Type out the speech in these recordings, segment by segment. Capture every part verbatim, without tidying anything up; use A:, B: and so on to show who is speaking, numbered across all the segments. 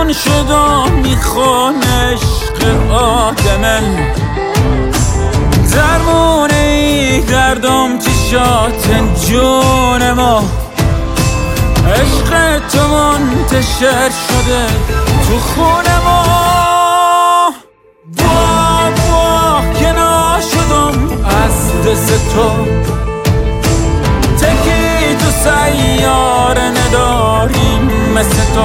A: جون شدم میخوان عشق آدمن درمونه ای دردم چشات جون ما عشق تو منتشر شده تو خون ما واه واه که ناشدم از دست تو تکی تو سیاره نداریم مثل تو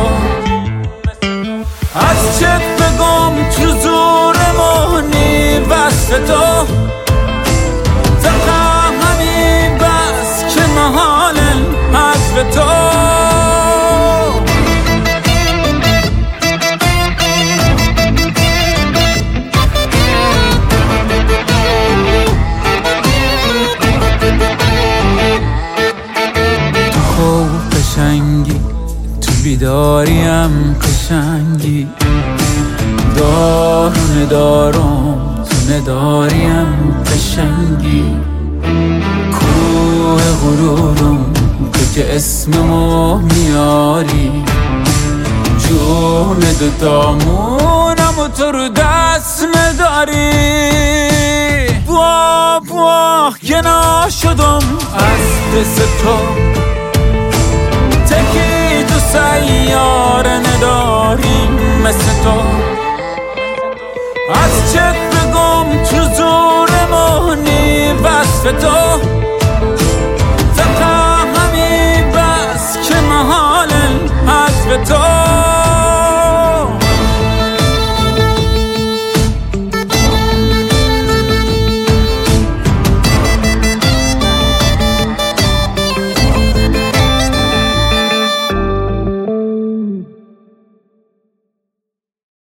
A: از چت بگم تو زور مهنی وصف تو دقا همین بس که محالن حذف تو قشنگی تو بیداریم قشنگی دارو ندارم تو نداریم قشنگی کوه غرورم تو که اسممو میاری جون دوتامونم و تو رو دست نداری واه واه که ناشدم از دست تو تکی تو سیاره نداریم مثل تو از چت بگم تو زور مهنی وصف تو دقا همین بس که محالن حذف تو